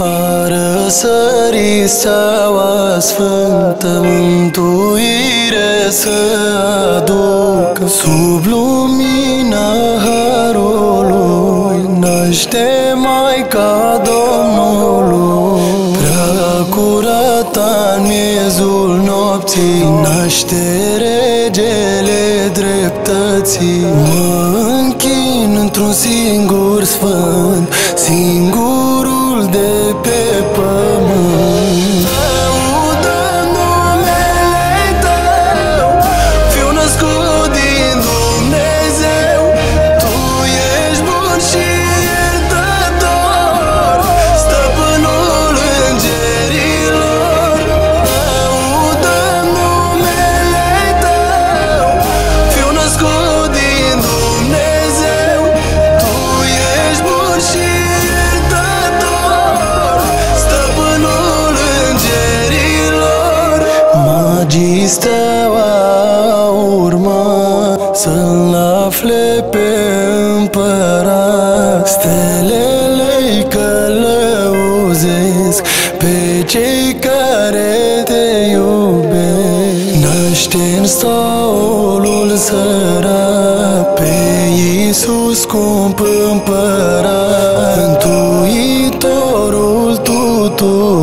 A răsărit steaua sfântă, mântuire să aducă. Sub lumina harului naște Maica Domnului. Prea curata în miezul nopții naște regele dreptății. Mă închin într-un singur sfânt, singurul de pe pământ. Laudăm numele Tău, fiu născut din Dumnezeu. Tu ești bun și iertător, stăpânul îngerilor. Laudăm numele Tău, fiu născut din Dumnezeu. Tu ești bun și magii steaua urma să-l afle pe împărat. Stelele-i călăuzesc pe cei care te iubesc. Naște-n staulul sărat pe Iisus scump împărat, Mântuitorul tuturor.